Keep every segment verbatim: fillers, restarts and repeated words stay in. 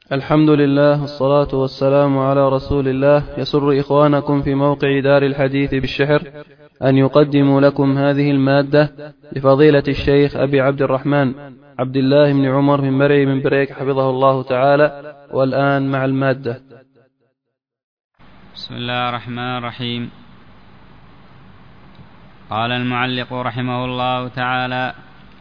الحمد لله والصلاة والسلام على رسول الله. يسر إخوانكم في موقع دار الحديث بالشحر أن يقدموا لكم هذه المادة لفضيلة الشيخ أبي عبد الرحمن عبد الله بن عمر بن مرعي بن بريك حفظه الله تعالى. والآن مع المادة. بسم الله الرحمن الرحيم. قال المعلق رحمه الله تعالى: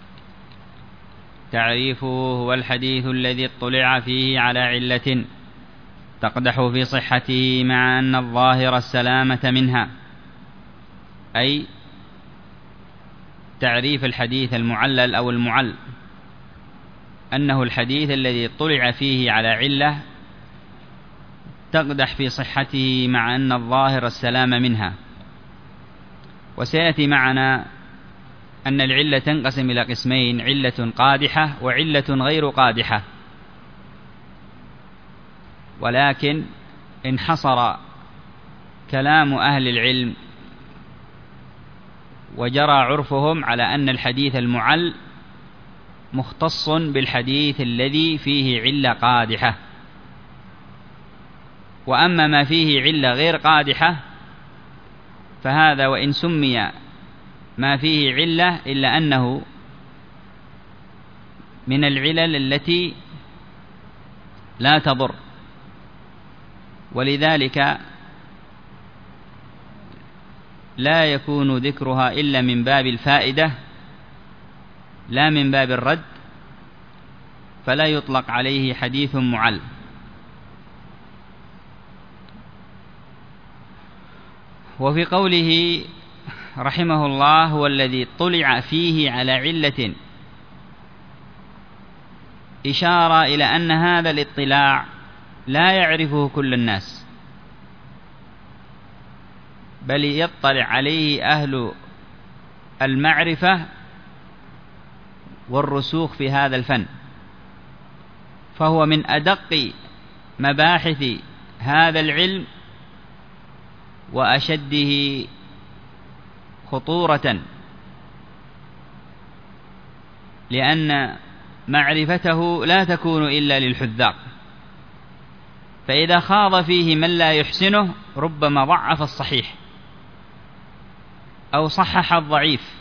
تعريفه هو الحديث الذي اطلع فيه على علة تقدح في صحته مع أن الظاهر السلامة منها. أي تعريف الحديث المعلل أو المعل أنه الحديث الذي اطلع فيه على علة تقدح في صحته مع أن الظاهر السلامة منها. وسيأتي معنا أن العلة تنقسم إلى قسمين: علة قادحة وعلة غير قادحة. ولكن انحصر كلام أهل العلم وجرى عرفهم على أن الحديث المعل مختص بالحديث الذي فيه علة قادحة. وأما ما فيه علة غير قادحة فهذا وإن سمي ما فيه علة إلا أنه من العلل التي لا تضر، ولذلك لا يكون ذكرها إلا من باب الفائدة لا من باب الرد، فلا يطلق عليه حديث معل. وفي قوله رحمه الله هو الذي طلع فيه على علة، إشارة إلى أن هذا الاطلاع لا يعرفه كل الناس، بل يطلع عليه أهل المعرفة والرسوخ في هذا الفن، فهو من أدق مباحث هذا العلم وأشده خطورة، لأن معرفته لا تكون إلا للحذاق، فإذا خاض فيه من لا يحسنه ربما ضعف الصحيح أو صحح الضعيف.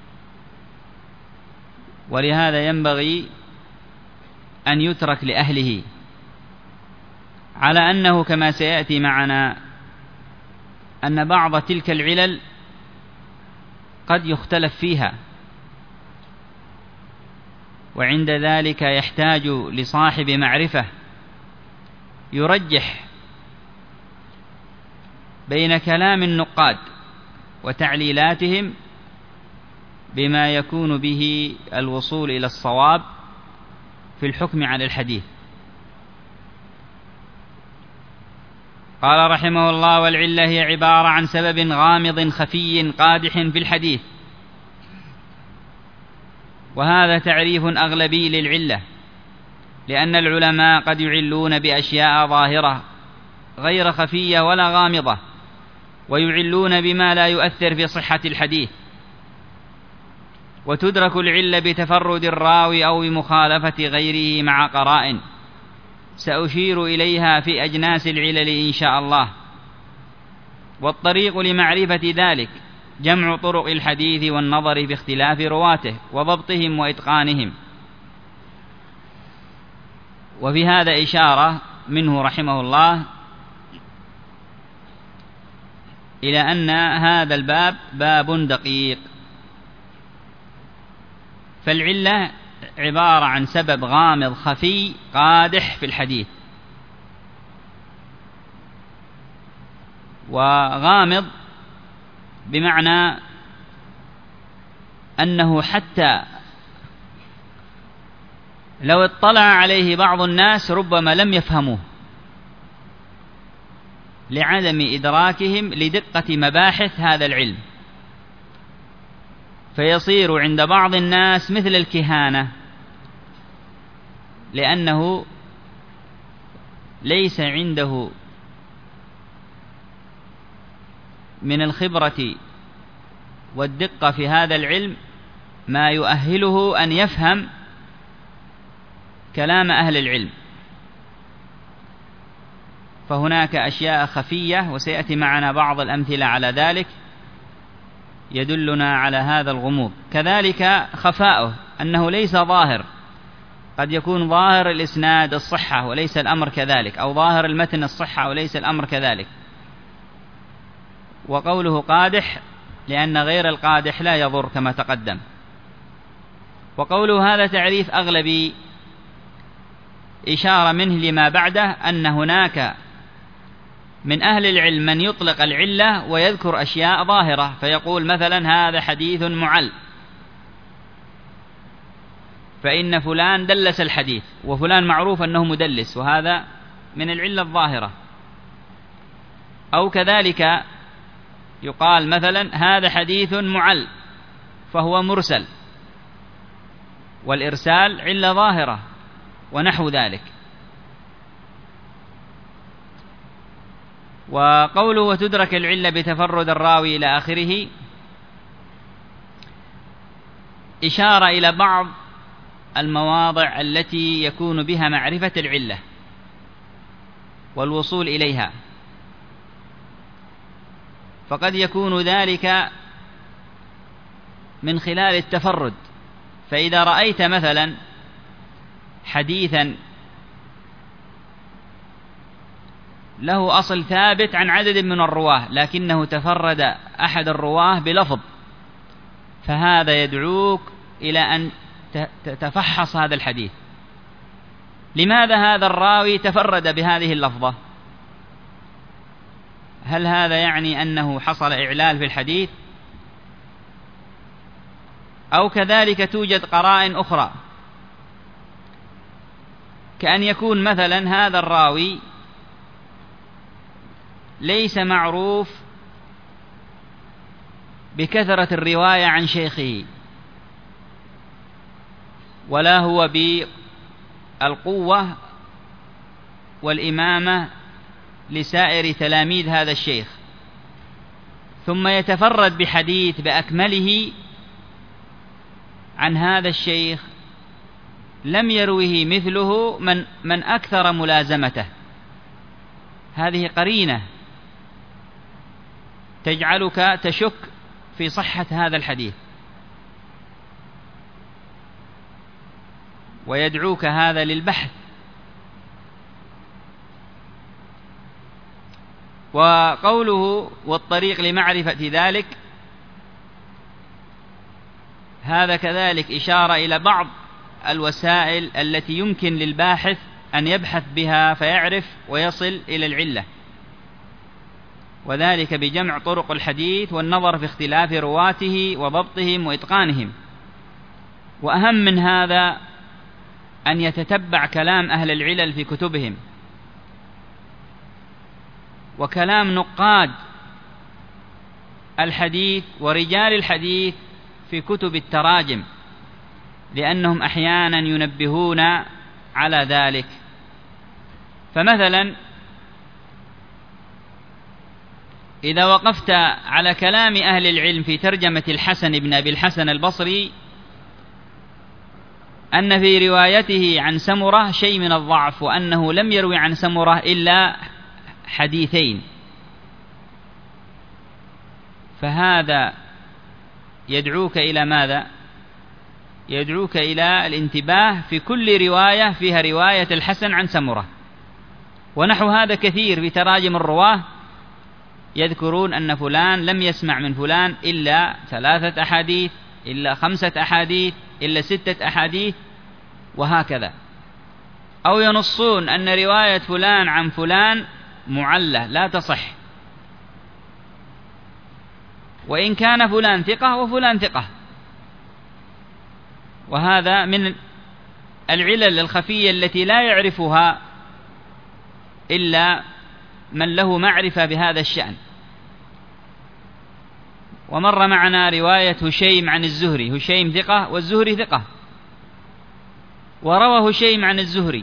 ولهذا ينبغي أن يترك لأهله، على أنه كما سيأتي معنا أن بعض تلك العلل قد يختلف فيها، وعند ذلك يحتاج لصاحب معرفة يرجح بين كلام النقاد وتعليلاتهم بما يكون به الوصول إلى الصواب في الحكم على الحديث. قال رحمه الله: والعلة هي عبارة عن سبب غامض خفي قادح في الحديث. وهذا تعريف أغلبي للعلة، لأن العلماء قد يعلون بأشياء ظاهرة غير خفية ولا غامضة، ويعلون بما لا يؤثر في صحة الحديث. وتدرك العلة بتفرد الراوي أو بمخالفة غيره مع قرائن سأشير إليها في أجناس العلل إن شاء الله. والطريق لمعرفة ذلك جمع طرق الحديث والنظر في اختلاف رواته وضبطهم وإتقانهم. وفي هذا إشارة منه رحمه الله إلى أن هذا الباب باب دقيق. فالعلة عبارة عن سبب غامض خفي قادح في الحديث. وغامض بمعنى أنه حتى لو اطلع عليه بعض الناس ربما لم يفهموه لعدم إدراكهم لدقة مباحث هذا العلم، فيصير عند بعض الناس مثل الكهانة، لأنه ليس عنده من الخبرة والدقة في هذا العلم ما يؤهله أن يفهم كلام أهل العلم. فهناك أشياء خفية، وسيأتي معنا بعض الأمثلة على ذلك يدلنا على هذا الغموض. كذلك خفاؤه أنه ليس ظاهر، قد يكون ظاهر الإسناد الصحة وليس الأمر كذلك، أو ظاهر المتن الصحة وليس الأمر كذلك. وقوله قادح لأن غير القادح لا يضر كما تقدم. وقوله هذا تعريف أغلبي إشارة منه لما بعده، أن هناك من أهل العلم من يطلق العلة ويذكر أشياء ظاهرة، فيقول مثلا هذا حديث معل، فإن فلان دلس الحديث، وفلان معروف أنه مدلس، وهذا من العلة الظاهرة. أو كذلك يقال مثلا هذا حديث معل فهو مرسل، والإرسال علة ظاهرة ونحو ذلك. وقوله وتدرك العلة بتفرد الراوي إلى آخره إشارة إلى بعض المواضع التي يكون بها معرفة العلة والوصول إليها، فقد يكون ذلك من خلال التفرد. فإذا رأيت مثلا حديثا له أصل ثابت عن عدد من الرواه لكنه تفرد أحد الرواه بلفظ، فهذا يدعوك إلى أن تتفحص هذا الحديث، لماذا هذا الراوي تفرد بهذه اللفظة؟ هل هذا يعني أنه حصل إعلال في الحديث؟ أو كذلك توجد قرائن أخرى، كأن يكون مثلا هذا الراوي ليس معروف بكثرة الرواية عن شيخه، ولا هو بالقوة والإمامة لسائر تلاميذ هذا الشيخ، ثم يتفرد بحديث بأكمله عن هذا الشيخ لم يروه مثله من, من أكثر ملازمته. هذه قرينة تجعلك تشك في صحة هذا الحديث، ويدعوك هذا للبحث. وقوله والطريق لمعرفة ذلك، هذا كذلك إشارة إلى بعض الوسائل التي يمكن للباحث أن يبحث بها فيعرف ويصل إلى العلة، وذلك بجمع طرق الحديث والنظر في اختلاف رواته وضبطهم وإتقانهم. وأهم من هذا أن يتتبع كلام أهل العلل في كتبهم وكلام نقاد الحديث ورجال الحديث في كتب التراجم، لأنهم أحيانا ينبهون على ذلك. فمثلا إذا وقفت على كلام أهل العلم في ترجمة الحسن بن أبي الحسن البصري أن في روايته عن سمرة شيء من الضعف، وأنه لم يروي عن سمرة إلا حديثين، فهذا يدعوك إلى ماذا؟ يدعوك إلى الانتباه في كل رواية فيها رواية الحسن عن سمرة. ونحو هذا كثير في تراجم الرواه، يذكرون أن فلان لم يسمع من فلان إلا ثلاثة أحاديث، إلا خمسة أحاديث، إلا ستة أحاديث، وهكذا. أو ينصون أن رواية فلان عن فلان معلة لا تصح، وإن كان فلان ثقة وفلان ثقة. وهذا من العلل الخفية التي لا يعرفها إلا من له معرفة بهذا الشأن. ومر معنا رواية هشيم عن الزهري، هشيم ثقة والزهري ثقة، وروى هشيم عن الزهري،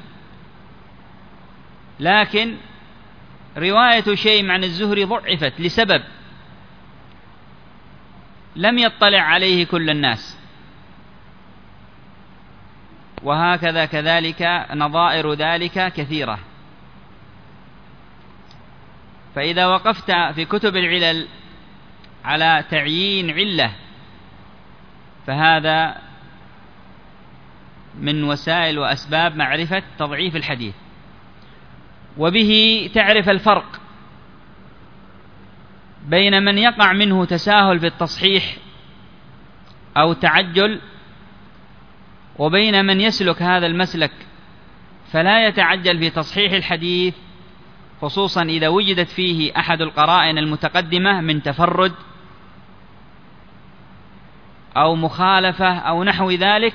لكن رواية هشيم عن الزهري ضعفت لسبب لم يطلع عليه كل الناس. وهكذا كذلك نظائر ذلك كثيرة. فإذا وقفت في كتب العلل على تعيين علة فهذا من وسائل وأسباب معرفة تضعيف الحديث، وبه تعرف الفرق بين من يقع منه تساهل في التصحيح أو تعجل، وبين من يسلك هذا المسلك فلا يتعجل في تصحيح الحديث، خصوصا إذا وجدت فيه أحد القرائن المتقدمة من تفرد أو مخالفة أو نحو ذلك،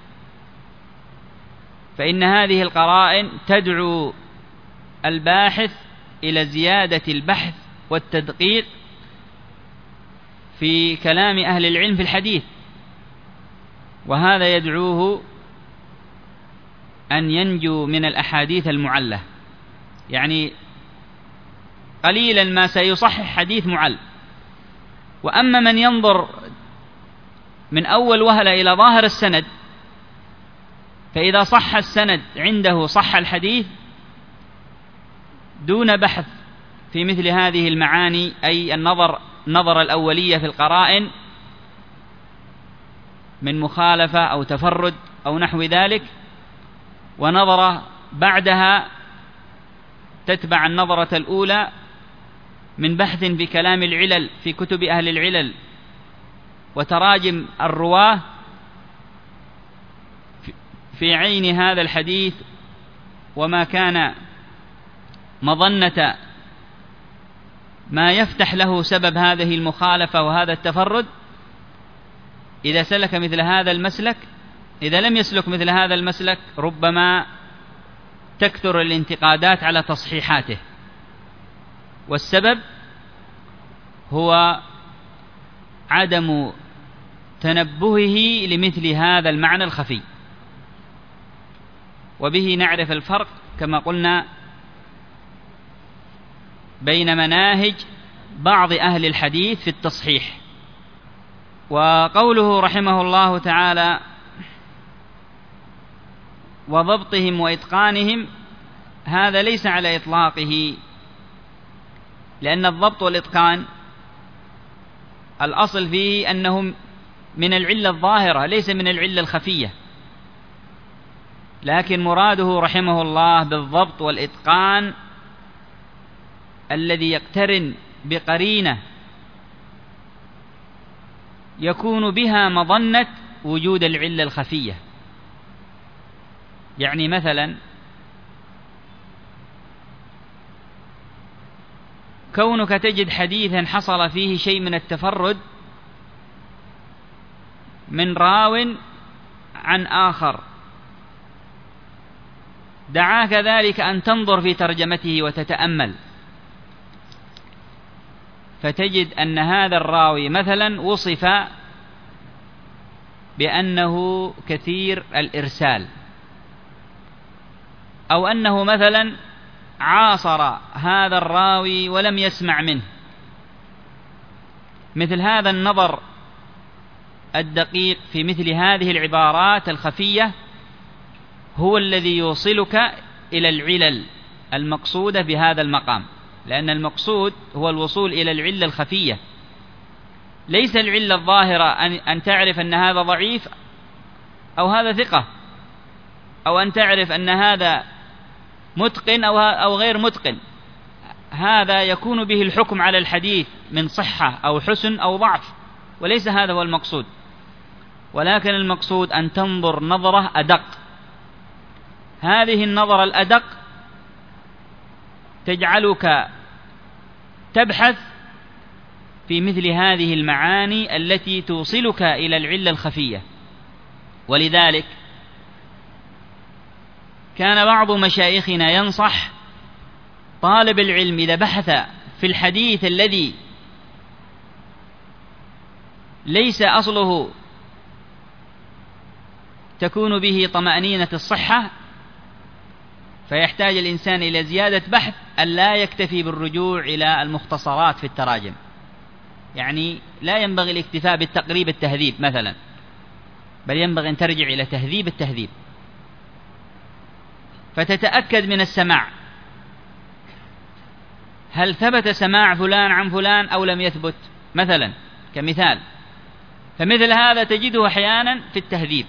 فإن هذه القرائن تدعو الباحث إلى زيادة البحث والتدقيق في كلام أهل العلم في الحديث، وهذا يدعوه أن ينجو من الأحاديث المعلة. يعني قليلا ما سيصحح حديث معل. وأما من ينظر من أول وهلة إلى ظاهر السند، فإذا صح السند عنده صح الحديث دون بحث في مثل هذه المعاني، أي النظر نظر الأولية في القرائن من مخالفة أو تفرد أو نحو ذلك، ونظرة بعدها تتبع النظرة الأولى من بحث في كلام العلل في كتب أهل العلل وتراجم الرواة في عين هذا الحديث وما كان مظنة ما يفتح له سبب هذه المخالفة وهذا التفرد. إذا سلك مثل هذا المسلك، إذا لم يسلك مثل هذا المسلك ربما تكثر الانتقادات على تصحيحاته، والسبب هو عدم تنبهه لمثل هذا المعنى الخفي. وبه نعرف الفرق كما قلنا بين مناهج بعض أهل الحديث في التصحيح. وقوله رحمه الله تعالى وضبطهم وإتقانهم، هذا ليس على إطلاقه، لأن الضبط والإتقان الأصل فيه أنهم من العلة الظاهرة ليس من العلة الخفية، لكن مراده رحمه الله بالضبط والإتقان الذي يقترن بقرينة يكون بها مظنة وجود العلة الخفية. يعني مثلا كونك تجد حديثا حصل فيه شيء من التفرد من راو عن آخر، دعاك ذلك أن تنظر في ترجمته وتتأمل، فتجد أن هذا الراوي مثلا وصف بأنه كثير الإرسال، أو أنه مثلا عاصر هذا الراوي ولم يسمع منه. مثل هذا النظر الدقيق في مثل هذه العبارات الخفية هو الذي يوصلك إلى العلل المقصودة بهذا المقام، لأن المقصود هو الوصول إلى العلة الخفية، ليس العلة الظاهرة أن تعرف أن هذا ضعيف أو هذا ثقة، أو أن تعرف أن هذا متقن أو غير متقن. هذا يكون به الحكم على الحديث من صحة أو حسن أو ضعف، وليس هذا هو المقصود، ولكن المقصود أن تنظر نظرة أدق. هذه النظرة الأدق تجعلك تبحث في مثل هذه المعاني التي توصلك إلى العلة الخفية. ولذلك كان بعض مشايخنا ينصح طالب العلم إذا بحث في الحديث الذي ليس أصله تكون به طمأنينة الصحة، فيحتاج الإنسان إلى زيادة بحث، أن لا يكتفي بالرجوع إلى المختصرات في التراجم. يعني لا ينبغي الاكتفاء بالتقريب التهذيب مثلا، بل ينبغي أن ترجع إلى تهذيب التهذيب فتتأكد من السماع. هل ثبت سماع فلان عن فلان أو لم يثبت مثلا كمثال. فمثل هذا تجده أحيانا في التهذيب،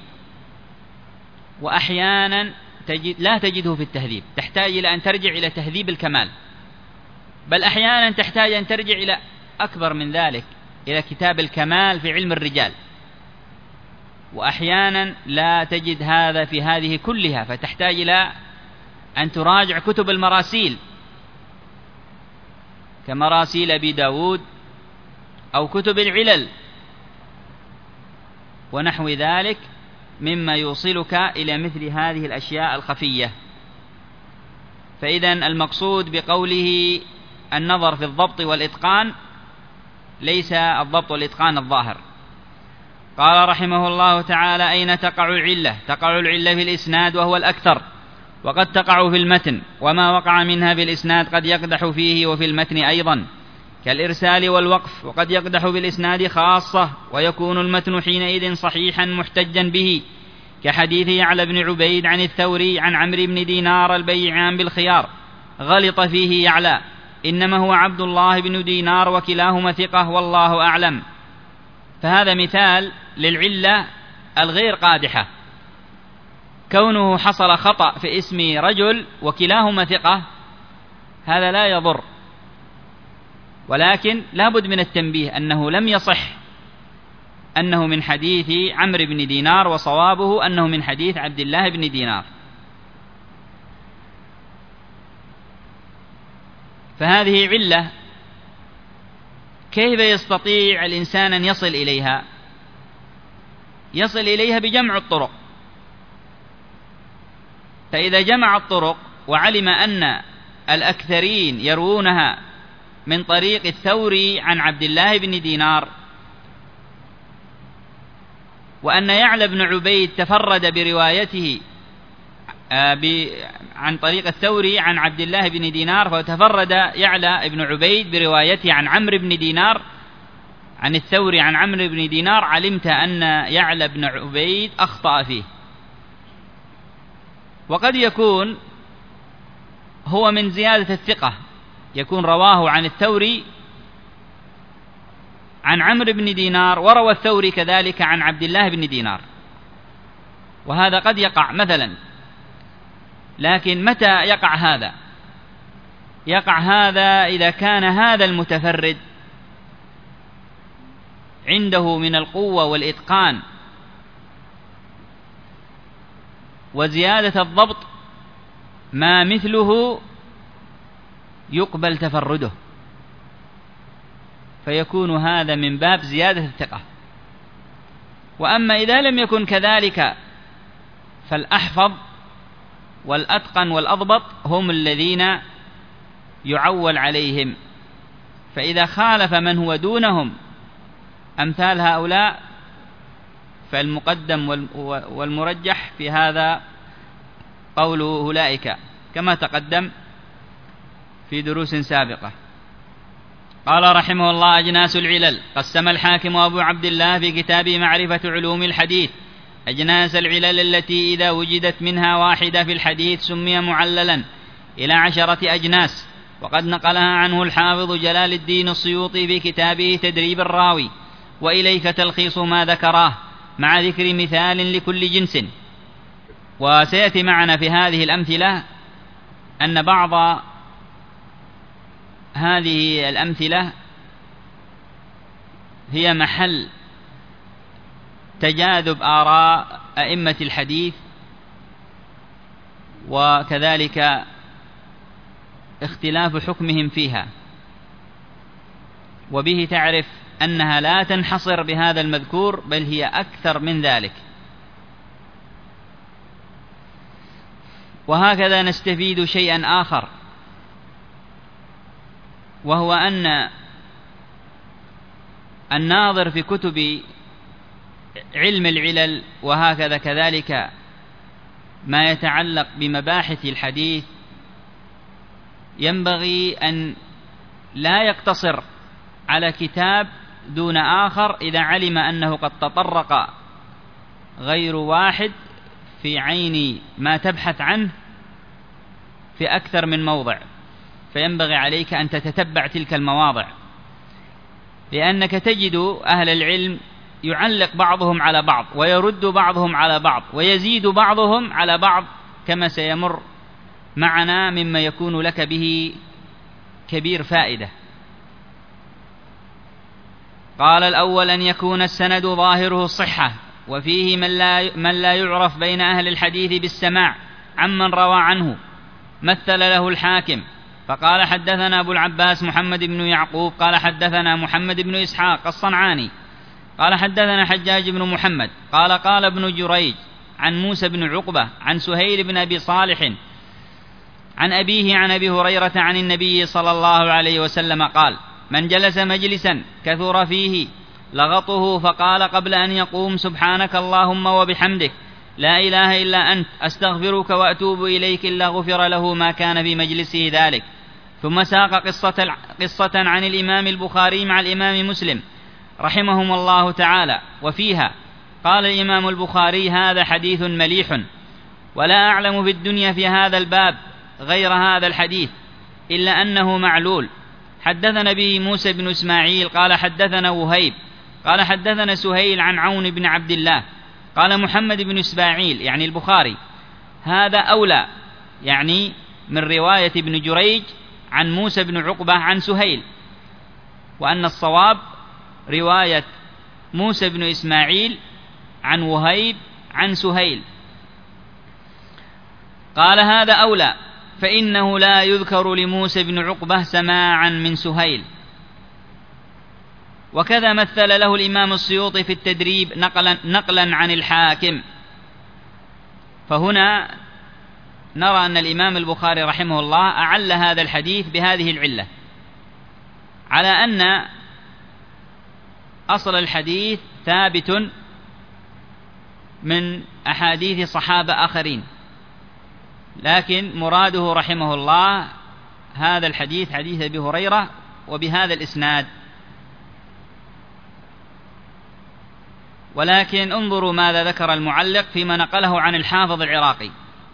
وأحيانا تجد لا تجده في التهذيب، تحتاج إلى أن ترجع إلى تهذيب الكمال، بل أحيانا تحتاج أن ترجع إلى أكبر من ذلك، إلى كتاب الكمال في علم الرجال. وأحيانا لا تجد هذا في هذه كلها، فتحتاج إلى أن تراجع كتب المراسيل كمراسيل أبي داود أو كتب العلل ونحو ذلك مما يوصلك إلى مثل هذه الأشياء الخفية. فإذن المقصود بقوله النظر في الضبط والإتقان ليس الضبط والإتقان الظاهر. قال رحمه الله تعالى: أين تقع العلة؟ تقع العلة في الإسناد وهو الأكثر، وقد تقع في المتن، وما وقع منها في الإسناد قد يقدح فيه وفي المتن أيضا، كالإرسال والوقف، وقد يقدح في الإسناد خاصة، ويكون المتن حينئذ صحيحا محتجا به، كحديث يعلى بن عبيد عن الثوري عن عمرو بن دينار البيعان بالخيار، غلط فيه يعلى، إنما هو عبد الله بن دينار وكلاهما ثقة والله أعلم. فهذا مثال للعلة الغير قادحة، كونه حصل خطأ في اسم رجل وكلاهما ثقة هذا لا يضر، ولكن لا بد من التنبيه أنه لم يصح أنه من حديث عمرو بن دينار، وصوابه أنه من حديث عبد الله بن دينار. فهذه علة كيف يستطيع الإنسان أن يصل إليها؟ يصل إليها بجمع الطرق. فإذا جمع الطرق وعلم أن الأكثرين يروونها من طريق الثوري عن عبد الله بن دينار، وأن يعلى بن عبيد تفرد بروايته عن طريق الثوري عن عبد الله بن دينار، فتفرد يعلى بن عبيد بروايته عن عمرو بن دينار عن الثوري عن عمرو بن دينار، علمت أن يعلى بن عبيد أخطأ فيه. وقد يكون هو من زيادة الثقة، يكون رواه عن الثوري عن عمرو بن دينار، وروى الثوري كذلك عن عبد الله بن دينار، وهذا قد يقع مثلا. لكن متى يقع هذا؟ يقع هذا إذا كان هذا المتفرد عنده من القوة والإتقان وزيادة الضبط ما مثله يقبل تفرده، فيكون هذا من باب زيادة الثقة. وأما إذا لم يكن كذلك فالأحفظ والأتقن والأضبط هم الذين يعول عليهم. فإذا خالف من هو دونهم أمثال هؤلاء فالمقدم والمرجح في هذا قول أولئك كما تقدم في دروس سابقة. قال رحمه الله: أجناس العلل. قسم الحاكم أبو عبد الله في كتابه معرفة علوم الحديث أجناس العلل التي إذا وجدت منها واحدة في الحديث سمي معللا إلى عشرة أجناس، وقد نقلها عنه الحافظ جلال الدين السيوطي في كتابه تدريب الراوي، وإليك تلخيص ما ذكراه مع ذكر مثال لكل جنس. وسيأتي معنا في هذه الأمثلة أن بعض هذه الأمثلة هي محل تجاذب آراء أئمة الحديث، وكذلك اختلاف حكمهم فيها، وبه تعرف أنها لا تنحصر بهذا المذكور، بل هي أكثر من ذلك. وهكذا نستفيد شيئا آخر، وهو أن الناظر في كتب علم العلل وهكذا كذلك ما يتعلق بمباحث الحديث ينبغي أن لا يقتصر على كتاب دون آخر إذا علم أنه قد تطرق غير واحد في عين ما تبحث عنه في أكثر من موضع. فينبغي عليك أن تتتبع تلك المواضع، لأنك تجد أهل العلم يعلق بعضهم على بعض ويرد بعضهم على بعض ويزيد بعضهم على بعض، كما سيمر معنا مما يكون لك به كبير فائدة. قال: الأول أن يكون السند ظاهره الصحة، وفيه من لا, من لا يعرف بين أهل الحديث بالسماع عمن روى عنه، مثل له الحاكم فقال: حدثنا أبو العباس محمد بن يعقوب قال حدثنا محمد بن إسحاق الصنعاني قال حدثنا حجاج بن محمد قال قال ابن جريج عن موسى بن عقبة عن سهيل بن أبي صالح عن أبيه عن أبي هريرة عن النبي صلى الله عليه وسلم قال: من جلس مجلسا كثر فيه لغطه فقال قبل أن يقوم: سبحانك اللهم وبحمدك لا إله إلا أنت أستغفرك وأتوب إليك، إلا غفر له ما كان في مجلسه ذلك. ثم ساق قصة, قصة عن الإمام البخاري مع الإمام مسلم رحمهم الله تعالى، وفيها قال الإمام البخاري: هذا حديث مليح، ولا أعلم في الدنيا في هذا الباب غير هذا الحديث إلا أنه معلول. حدثنا به موسى بن إسماعيل قال حدثنا وهيب قال حدثنا سهيل عن عون بن عبد الله قال محمد بن إسماعيل يعني البخاري: هذا أولى، يعني من رواية ابن جريج عن موسى بن عقبة عن سهيل، وأن الصواب رواية موسى بن إسماعيل عن وهيب عن سهيل. قال: هذا أولى، فإنه لا يذكر لموسى بن عقبة سماعا من سهيل. وكذا مثل له الإمام السيوطي في التدريب نقلا, نقلا عن الحاكم. فهنا نرى أن الإمام البخاري رحمه الله أعل هذا الحديث بهذه العلة، على أن أصل الحديث ثابت من أحاديث صحابة آخرين، لكن مراده رحمه الله هذا الحديث حديث أبي هريرة وبهذا الإسناد. ولكن انظروا ماذا ذكر المعلق فيما نقله عن الحافظ العراقي.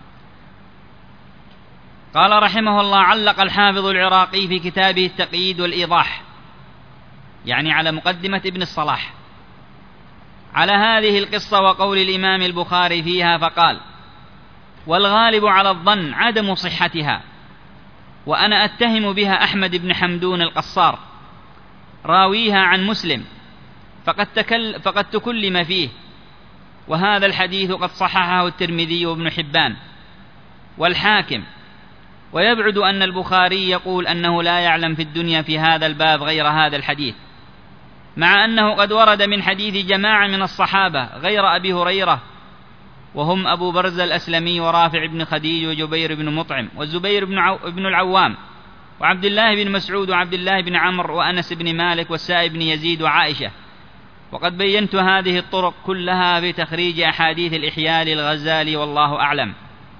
قال رحمه الله: علق الحافظ العراقي في كتابه التقييد والإيضاح، يعني على مقدمة ابن الصلاح، على هذه القصة وقول الإمام البخاري فيها فقال: والغالب على الظن عدم صحتها، وأنا أتهم بها أحمد بن حمدون القصار راويها عن مسلم، فقد, تكل فقد تكلم فيه، وهذا الحديث قد صححه الترمذي وابن حبان والحاكم. ويبعد أن البخاري يقول أنه لا يعلم في الدنيا في هذا الباب غير هذا الحديث، مع أنه قد ورد من حديث جماعة من الصحابة غير أبي هريرة، وهم أبو برزة الأسلمي ورافع بن خديج وجبير بن مطعم والزبير بن, عو... بن العوام وعبد الله بن مسعود وعبد الله بن عمرو وأنس بن مالك والسائب بن يزيد وعائشة. وقد بينت هذه الطرق كلها في تخريج أحاديث الإحياء للغزالي، والله أعلم.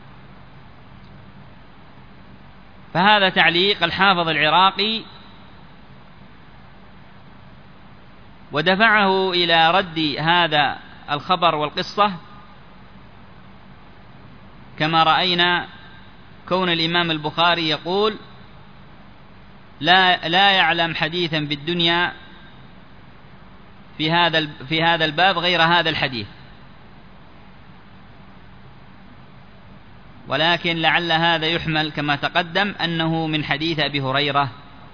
فهذا تعليق الحافظ العراقي، ودفعه إلى رد هذا الخبر والقصة كما رأينا كون الإمام البخاري يقول لا, لا يعلم حديثا بالدنيا في هذا في هذا الباب غير هذا الحديث، ولكن لعل هذا يحمل كما تقدم أنه من حديث أبي هريرة،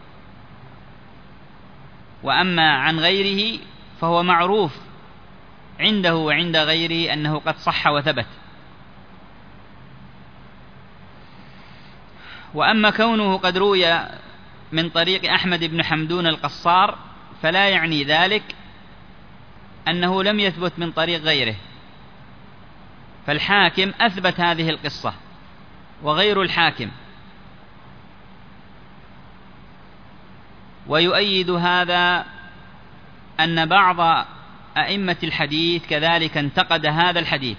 وأما عن غيره فهو معروف عنده وعند غيره أنه قد صح وثبت. وأما كونه قد روي من طريق أحمد بن حمدون القصار فلا يعني ذلك أنه لم يثبت من طريق غيره، فالحاكم أثبت هذه القصة وغير الحاكم. ويؤيد هذا أن بعض أئمة الحديث كذلك انتقد هذا الحديث،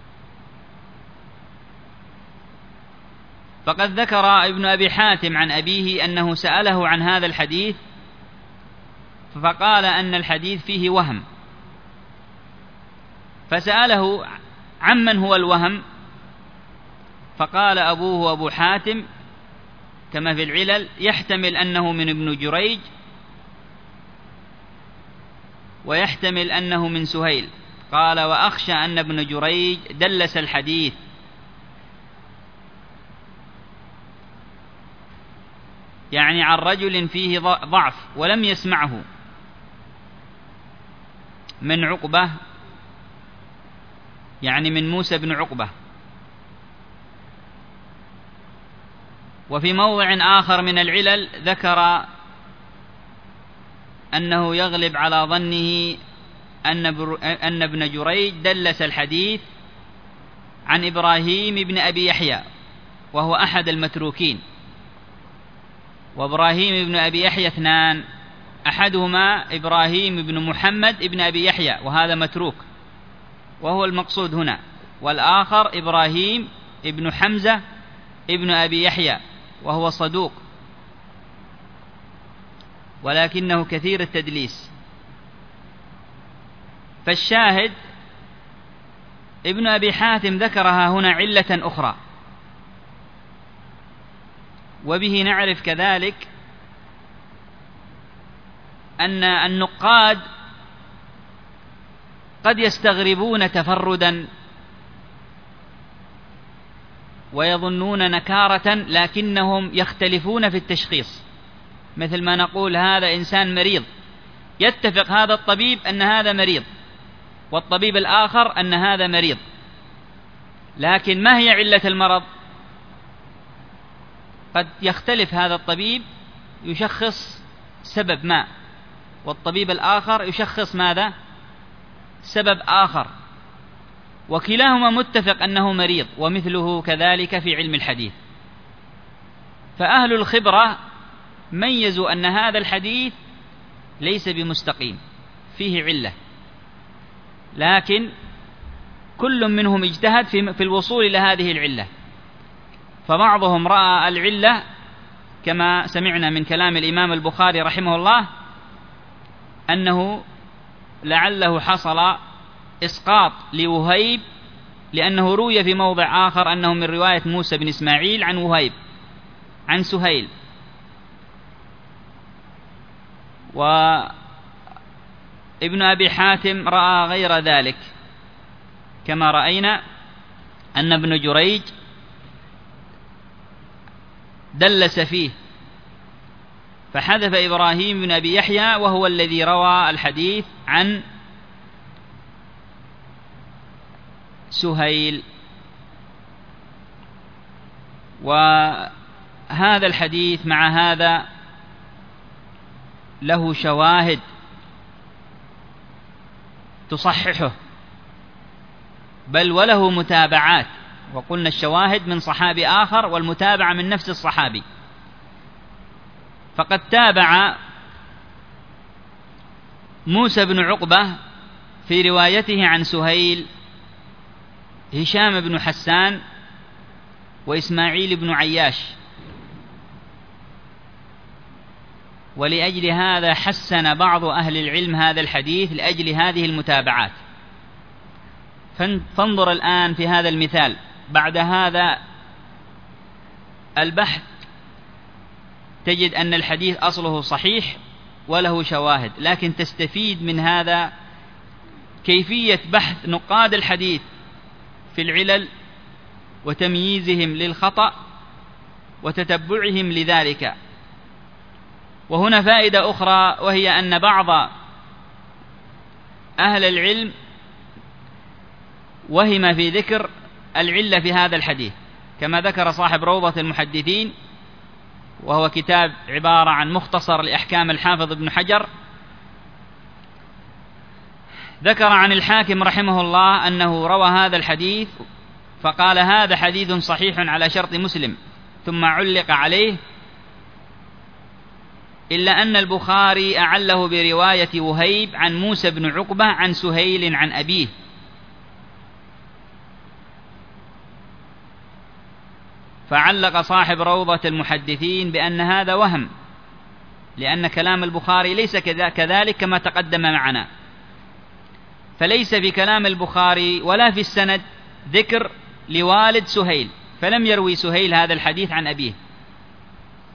فقد ذكر ابن أبي حاتم عن أبيه أنه سأله عن هذا الحديث فقال أن الحديث فيه وهم، فسأله عمن هو الوهم، فقال أبوه أبو حاتم كما في العلل يحتمل أنه من ابن جريج ويحتمل أنه من سهيل. قال وأخشى أن ابن جريج دلس الحديث، يعني عن رجل فيه ضعف ولم يسمعه من عقبة، يعني من موسى بن عقبة. وفي موضع آخر من العلل ذكر أنه يغلب على ظنه أن ابن جريج دلس الحديث عن إبراهيم بن أبي يحيى وهو أحد المتروكين. وإبراهيم بن أبي يحيى اثنان، أحدهما إبراهيم بن محمد بن أبي يحيى وهذا متروك وهو المقصود هنا، والآخر إبراهيم بن حمزة ابن أبي يحيى وهو صدوق ولكنه كثير التدليس. فالشاهد ابن أبي حاتم ذكرها هنا علة أخرى، وبه نعرف كذلك أن النقاد قد يستغربون تفردا ويظنون نكارة، لكنهم يختلفون في التشخيص. مثل ما نقول هذا إنسان مريض، يتفق هذا الطبيب أن هذا مريض والطبيب الآخر أن هذا مريض، لكن ما هي علة المرض؟ قد يختلف هذا الطبيب يشخص سبب ما، والطبيب الآخر يشخص ماذا؟ سبب آخر، وكلاهما متفق أنه مريض. ومثله كذلك في علم الحديث. فأهل الخبرة ميزوا أن هذا الحديث ليس بمستقيم، فيه علة، لكن كل منهم اجتهد في الوصول إلى هذه العلة. فبعضهم رأى العلة كما سمعنا من كلام الإمام البخاري رحمه الله أنه لعله حصل إسقاط لوهيب، لأنه روي في موضع آخر أنه من رواية موسى بن إسماعيل عن وهيب عن سهيل. وابن أبي حاتم رأى غير ذلك، كما رأينا أن ابن جريج دلس فيه فحذف إبراهيم بن أبي يحيى وهو الذي روى الحديث عن سهيل. وهذا الحديث مع هذا له شواهد تصححه، بل وله متابعات، وقلنا الشواهد من صحابي آخر والمتابعة من نفس الصحابي. فقد تابع موسى بن عقبة في روايته عن سهيل هشام بن حسان وإسماعيل بن عياش، ولأجل هذا حسن بعض أهل العلم هذا الحديث لأجل هذه المتابعات. فانظر الآن في هذا المثال بعد هذا البحث تجد أن الحديث أصله صحيح وله شواهد، لكن تستفيد من هذا كيفية بحث نقاد الحديث في العلل وتمييزهم للخطأ وتتبعهم لذلك. وهنا فائدة أخرى، وهي أن بعض أهل العلم وهم في ذكر العلة في هذا الحديث، كما ذكر صاحب روضة المحدثين وهو كتاب عبارة عن مختصر لأحكام الحافظ ابن حجر. ذكر عن الحاكم رحمه الله أنه روى هذا الحديث فقال هذا حديث صحيح على شرط مسلم، ثم علق عليه إلا أن البخاري أعله برواية وهيب عن موسى بن عقبة عن سهيل عن أبيه. فعلق صاحب روضة المحدثين بأن هذا وهم، لأن كلام البخاري ليس كذلك كما تقدم معنا، فليس في كلام البخاري ولا في السند ذكر لوالد سهيل، فلم يروي سهيل هذا الحديث عن أبيه.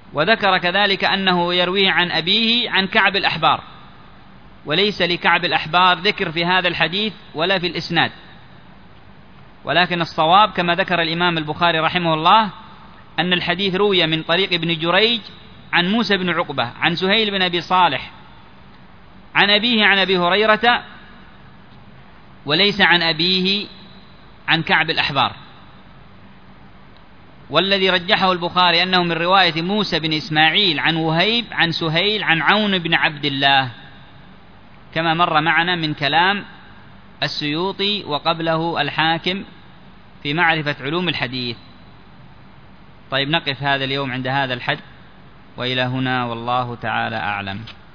وذكر كذلك أنه يرويه عن أبيه عن كعب الأحبار، وليس لكعب الأحبار ذكر في هذا الحديث ولا في الإسناد، ولكن الصواب كما ذكر الإمام البخاري رحمه الله أن الحديث روي من طريق ابن جريج عن موسى بن عقبة عن سهيل بن أبي صالح عن أبيه عن أبي هريرة، وليس عن أبيه عن كعب الأحبار. والذي رجحه البخاري أنه من رواية موسى بن إسماعيل عن وهيب عن سهيل عن عون بن عبد الله، كما مر معنا من كلام السيوطي وقبله الحاكم في معرفة علوم الحديث. طيب، نقف هذا اليوم عند هذا الحد، وإلى هنا والله تعالى أعلم.